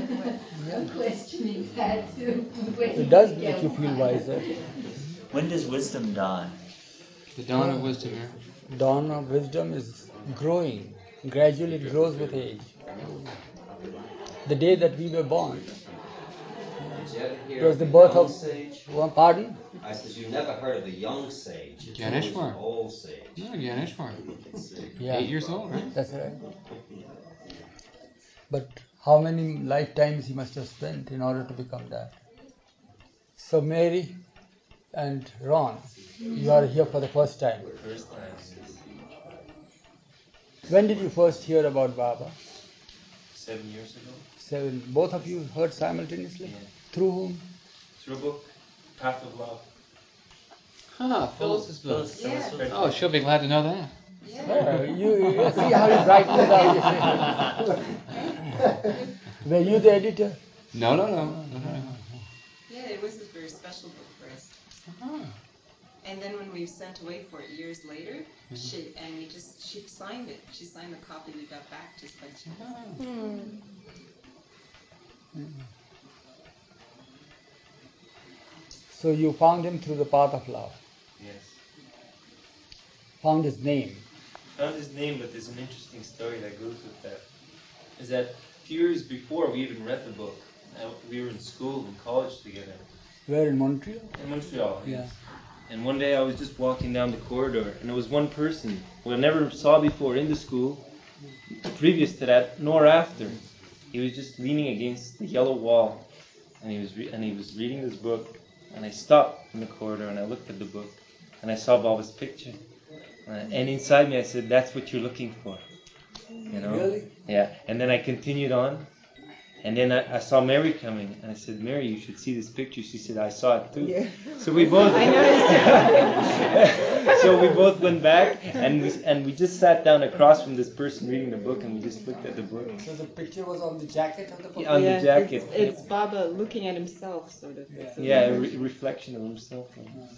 I'm questioning that too. It does make you feel wiser. When does wisdom dawn? The dawn of wisdom, yeah. Dawn of wisdom is growing. Gradually it grows with age. The day that we were born, it was the birth of... Pardon? I said, you never heard of the young sage. It's always Ganeshwar. an old sage. Yeah, Ganeshwar. Yeah. 8 years old, right? That's right. But how many lifetimes he must have spent in order to become that? So Mary and Ron, you are here for the first time. First time. When did you first hear about Baba? 7 years ago. 7. Both of you heard simultaneously? Yeah. Through whom? Through a book, Path of Love. Phyllis's book. Yeah. Oh, she'll be glad to know that. Yeah. You see how he brightened it up. Were you the editor? No. Yeah, it was a very special book for us. And then when we sent away for it years later, she signed it. She signed the copy we got back just by chance. So you found him through the path of love. Yes. Found his name. Found his name, but there's an interesting story that goes with that. Is that a few years before we even read the book, we were in school and college together. Where, in Montreal? In Montreal, Yeah. yes. And one day I was just walking down the corridor, and there was one person who I never saw before in the school, previous to that, nor after. He was just leaning against the yellow wall, and he was reading this book. And I stopped in the corridor and I looked at the book, and I saw Baba's picture. And inside me I said, "That's what you're looking for." You know? Really? Yeah. And then I continued on. And then I saw Mary coming, and I said, "Mary, you should see this picture." She said, "I saw it too." Yeah. So we both. I noticed. So we both went back, and we just sat down across from this person reading the book, and we just looked at the book. So the picture was on the jacket of the book? Yeah, on the jacket. It's Baba looking at himself, sort of. Yeah, a reflection of himself.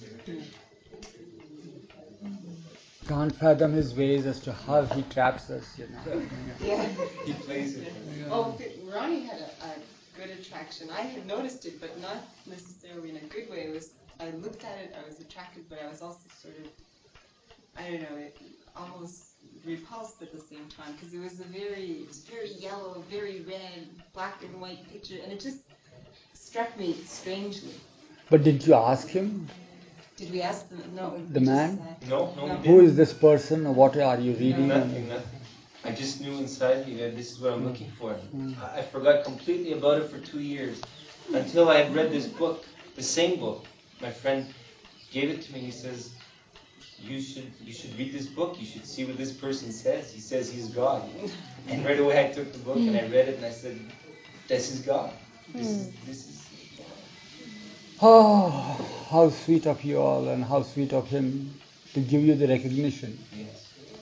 Can't fathom his ways as to how he traps us, you know. Yeah. He plays it. Oh, Ronnie had a good attraction. I had noticed it, but not necessarily in a good way. I looked at it, I was attracted, but I was also sort of, I don't know, almost repulsed at the same time, because it was very yellow, very red, black and white picture, and it just struck me strangely. But did you ask him? Did we ask them? No. The man? No, we didn't. Who is this person, or what are you reading? Nothing. I just knew inside me that this is what I'm looking for. I forgot completely about it for 2 years, until I had read this book, the same book. My friend gave it to me. He says, you should read this book. You should see what this person says. He says he's God. And right away I took the book and I read it and I said, this is God. This is Oh, how sweet of you all, and how sweet of him to give you the recognition. Yes.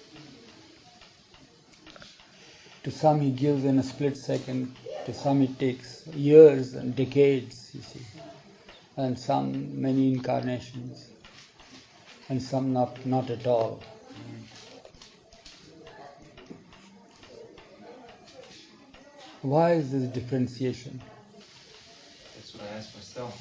To some he gives in a split second, to some it takes years and decades, you see, and some many incarnations, and some not at all. Why is this differentiation? That's what I asked myself.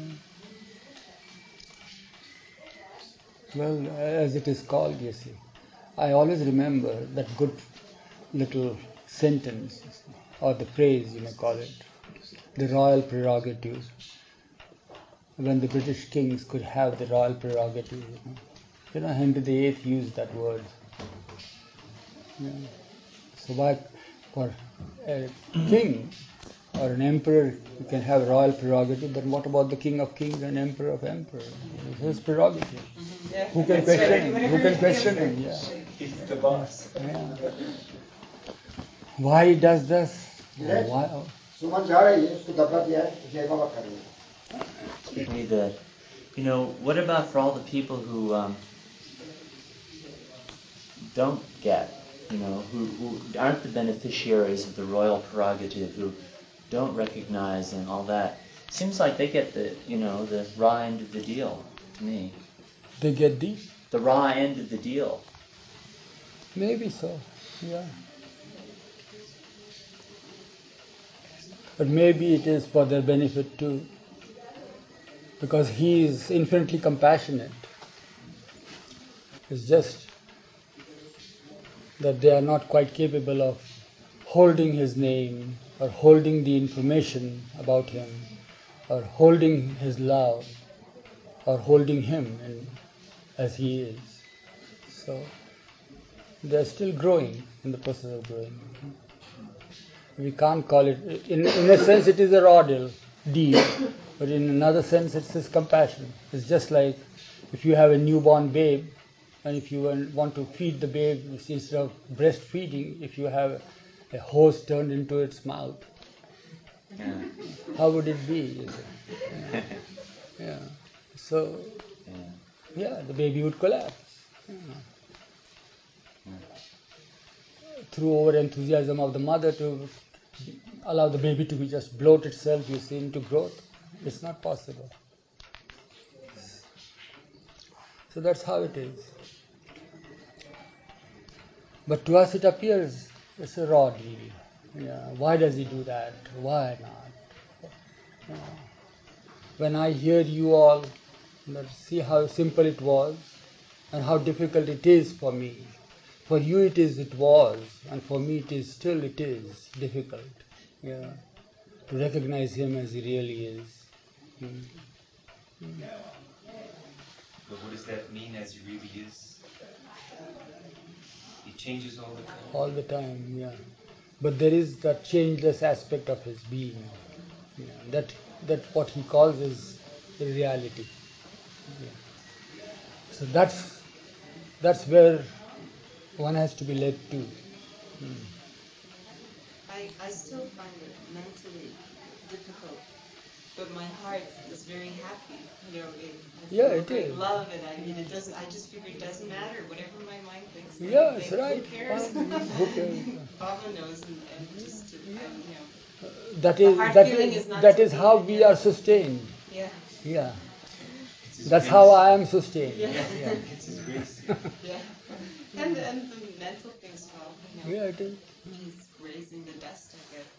Well, as it is called, you see. I always remember that good little sentence, or the phrase, you may call it, the royal prerogative. When the British kings could have the royal prerogative, Henry VIII used that word. Yeah. So why, for a king or an emperor, you can have royal prerogative, but what about the king of kings and emperor of emperors? It's his prerogative. Yeah. Who can question him? Who can question him? Yeah. He's the boss. Yeah. Why he does this? Why? Certainly what about for all the people who don't get, who aren't the beneficiaries of the royal prerogative, who don't recognize and all that? Seems like they get the raw end of the deal to me. They get the raw end of the deal. Maybe so, yeah. But maybe it is for their benefit too, because he is infinitely compassionate. It's just that they are not quite capable of holding his name, or holding the information about him, or holding his love, or holding him as he is. So they are still growing, in the process of growing. We can't call it, in a sense it is a raw deal, but in another sense it's his compassion. It's just like if you have a newborn babe, and if you want to feed the babe instead of breastfeeding, if you have a hose turned into its mouth, how would it be? Yeah. So, the baby would collapse. Through over enthusiasm of the mother to allow the baby to just bloat itself, into growth. It's not possible. So that's how it is. But to us it appears it's a raw deal. Why does he do that? Why not? When I hear you all, see how simple it was and how difficult it is for me. For you it was, and for me it is difficult. To recognize him as he really is. But what does that mean, as he really is? He changes all the time. All the time, yeah. But there is that changeless aspect of his being. That what he calls is reality. So that's where one has to be led to. I still find it mentally difficult, but my heart is very happy. I feel great love, and it doesn't. I just figure it doesn't matter whatever my mind thinks. Yes, right. Who cares? Who cares? Baba knows, and just That is how we are sustained. Yeah. That's how I am sustained. Yeah. It's his grace. Yeah. And the mental things help. Yeah, it is. He's raising the dust, I guess.